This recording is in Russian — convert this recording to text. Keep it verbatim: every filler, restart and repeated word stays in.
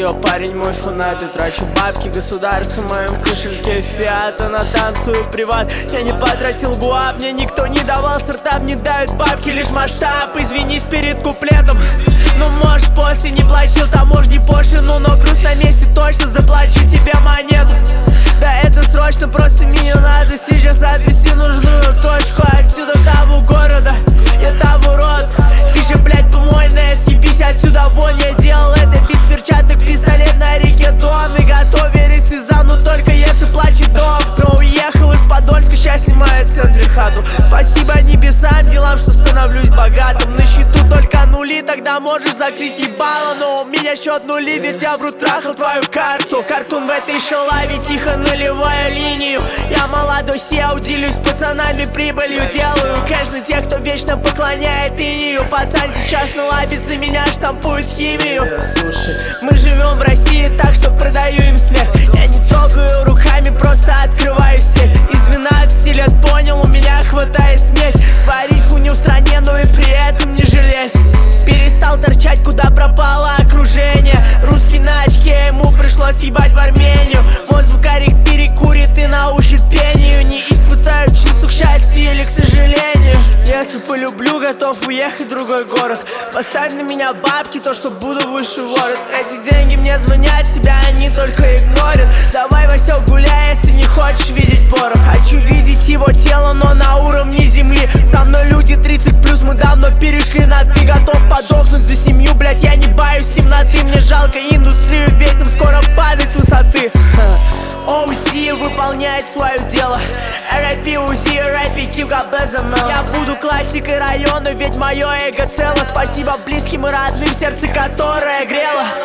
ее, парень мой фанат. И трачу бабки государства в моем кошельке фиата. На танцую приват, я не потратил гуап. Мне никто не давал стартап, не дают бабки, лишь масштаб. Извинись перед куплетом, ну может после не платил таможни пошлину, но груз на месте точно заплачу тебе монету. Да это срочно, просто мне надо сейчас отвезти нужную точку отсюда того города. Я того род, ты же, блядь, помойная, съебись отсюда вон. Я делал это без перчаток, пистолет на реке Дон. И готовили сезон, но только если плачет дом. Но уехал из Подольска, сейчас снимаю в центре хату. Спасибо небесам, делам, что становлюсь богатым. На счету только нули, тогда можешь закрыть ебало. Но у меня счет нули, ведь я вру трахал твою карту. Картун в этой шалаве, тихо наливаю линию. Я молодой сеу, делюсь с пацанами прибылью. Делаю кэш на тех, кто вечно поклоняет инею. Пацан сейчас на лабе за меня штампует химию. Слушай, мы живем в России так, что продаю им смерть. Я не трогаю руками, просто открываю сеть. Из двенадцати лет понял, у меня хватает смерть. Творить хуйню в стране, но и при этом не жалеть. Перестал торчать, куда пропало окружение. Русский на очке, ему пришлось ебать в Армению. Мой звукарик перекурит и научит пению. Не испытаю чувств счастья или к сожалению. Если полюблю, готов уехать в другой город. Поставь на меня бабки, то что буду выше ворот. Эти деньги мне звонят, тебя они только игнорят. Давай, Васек, гуляй, если не хочешь видеть порох. Хочу видеть его тело, но на уровне земли. Со мной люди тридцать плюс, мы давно перешли на ты. Готов подохнуть за семью, блять, я не боюсь темноты. Мне жалко индустрию, ведь им скоро падать с высоты. Оузи выполняет свое дело. эр ай пи, УЗИ, эр ай пи, Q, God bless them all. Я буду классикой района, ведь мое эго цело. Спасибо близким и родным, сердце которое грело.